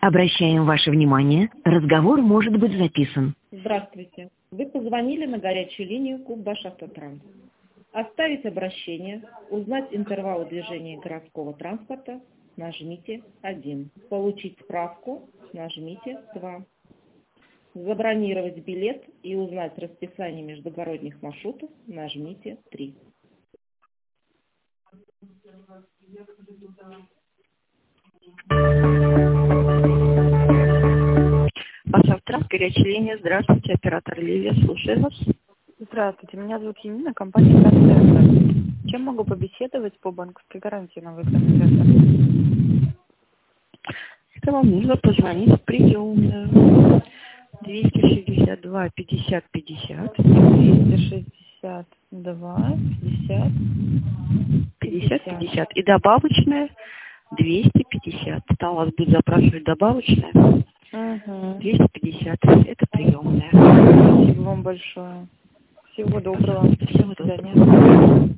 Обращаем ваше внимание, разговор может быть записан. Здравствуйте. Вы позвонили на горячую линию Кузбашавтотранс. Оставить обращение, узнать интервалы движения городского транспорта, нажмите 1. Получить справку, нажмите 2. Забронировать билет и узнать расписание междугородних маршрутов, нажмите 3. Башавтранс, горячая линия. Здравствуйте, оператор Ливия, слушаю вас. Здравствуйте, меня зовут Емина, компания «Центр». Чем могу побеседовать по банковской гарантии на выданный центр? Если вам нужно позвонить в приемную 262 50 50 262 50 50 50 и добавочная 250. Там вас будет запрашивать добавочная 250. Это приемная. Спасибо вам большое. Всего доброго. Всего доброго.